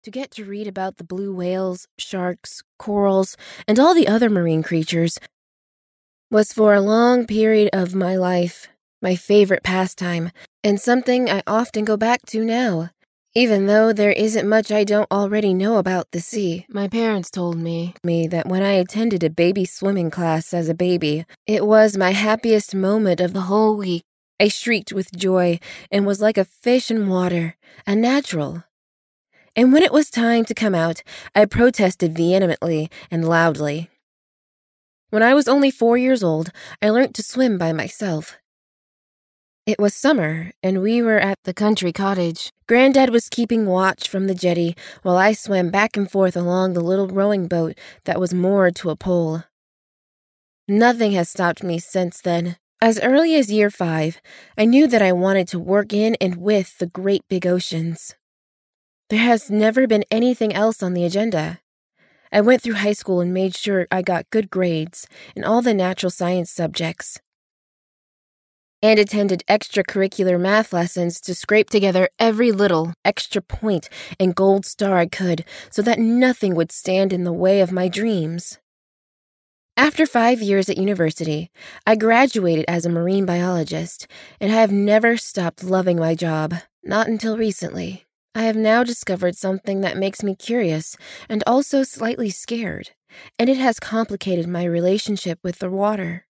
To get to read about the blue whales, sharks, corals, and all the other marine creatures was for a long period of my life my favorite pastime, and something I often go back to now. Even though there isn't much I don't already know about the sea, my parents told me that when I attended a baby swimming class as a baby, it was my happiest moment of the whole week. I shrieked with joy and was like a fish in water, a natural. And when it was time to come out, I protested vehemently and loudly. When I was only 4 years old, I learned to swim by myself. It was summer, and we were at the country cottage. Granddad was keeping watch from the jetty while I swam back and forth along the little rowing boat that was moored to a pole. Nothing has stopped me since then. As early as year 5, I knew that I wanted to work in and with the great big oceans. There has never been anything else on the agenda. I went through high school and made sure I got good grades in all the natural science subjects, and attended extracurricular math lessons to scrape together every little extra point and gold star I could so that nothing would stand in the way of my dreams. After 5 years at university, I graduated as a marine biologist, and I have never stopped loving my job, not until recently. I have now discovered something that makes me curious and also slightly scared, and it has complicated my relationship with the water.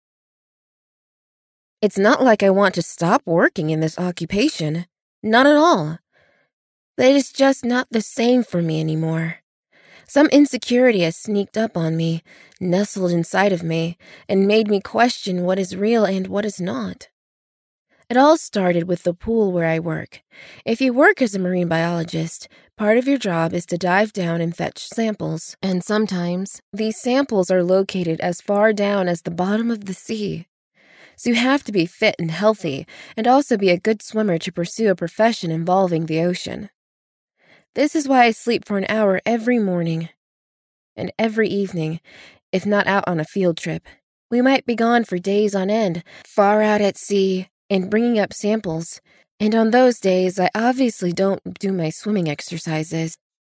It's not like I want to stop working in this occupation. Not at all. It is just not the same for me anymore. Some insecurity has sneaked up on me, nestled inside of me, and made me question what is real and what is not. It all started with the pool where I work. If you work as a marine biologist, part of your job is to dive down and fetch samples, and sometimes these samples are located as far down as the bottom of the sea. So you have to be fit and healthy, and also be a good swimmer to pursue a profession involving the ocean. This is why I sleep for an hour every morning and every evening, if not out on a field trip. We might be gone for days on end, far out at sea, and bringing up samples, and on those days I obviously don't do my swimming exercises.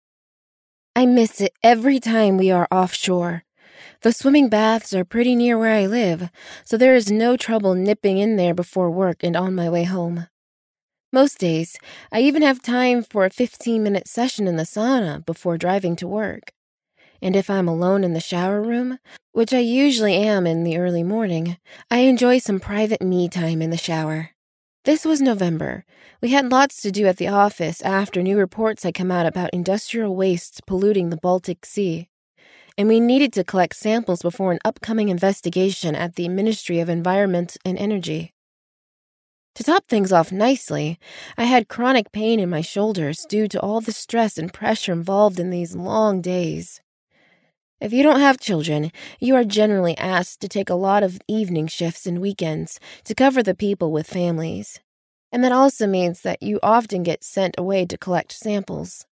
I miss it every time we are offshore. The swimming baths are pretty near where I live, so there is no trouble nipping in there before work and on my way home. Most days, I even have time for a 15-minute session in the sauna before driving to work. And if I'm alone in the shower room, which I usually am in the early morning, I enjoy some private me time in the shower. This was November. We had lots to do at the office after new reports had come out about industrial wastes polluting the Baltic Sea, and we needed to collect samples before an upcoming investigation at the Ministry of Environment and Energy. To top things off nicely, I had chronic pain in my shoulders due to all the stress and pressure involved in these long days. If you don't have children, you are generally asked to take a lot of evening shifts and weekends to cover the people with families. And that also means that you often get sent away to collect samples.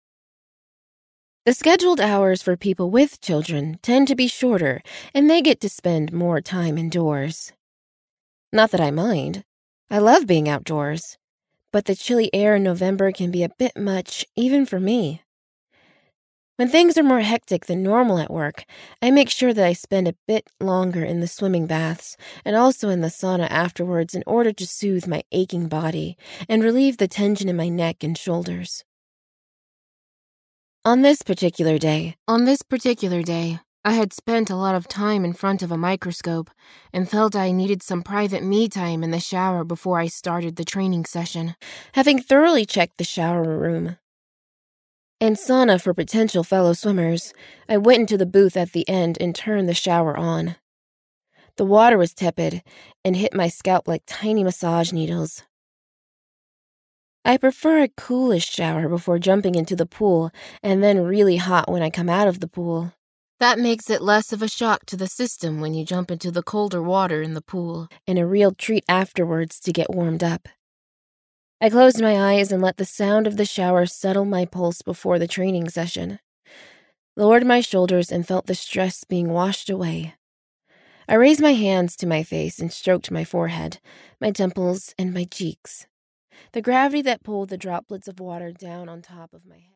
The scheduled hours for people with children tend to be shorter, and they get to spend more time indoors. Not that I mind. I love being outdoors, but the chilly air in November can be a bit much, even for me. When things are more hectic than normal at work, I make sure that I spend a bit longer in the swimming baths and also in the sauna afterwards in order to soothe my aching body and relieve the tension in my neck and shoulders. On this particular day, I had spent a lot of time in front of a microscope and felt I needed some private me time in the shower before I started the training session. Having thoroughly checked the shower room and sauna for potential fellow swimmers, I went into the booth at the end and turned the shower on. The water was tepid and hit my scalp like tiny massage needles. I prefer a coolish shower before jumping into the pool and then really hot when I come out of the pool. That makes it less of a shock to the system when you jump into the colder water in the pool, and a real treat afterwards to get warmed up. I closed my eyes and let the sound of the shower settle my pulse before the training session. Lowered my shoulders and felt the stress being washed away. I raised my hands to my face and stroked my forehead, my temples, and my cheeks. The gravity that pulled the droplets of water down on top of my head.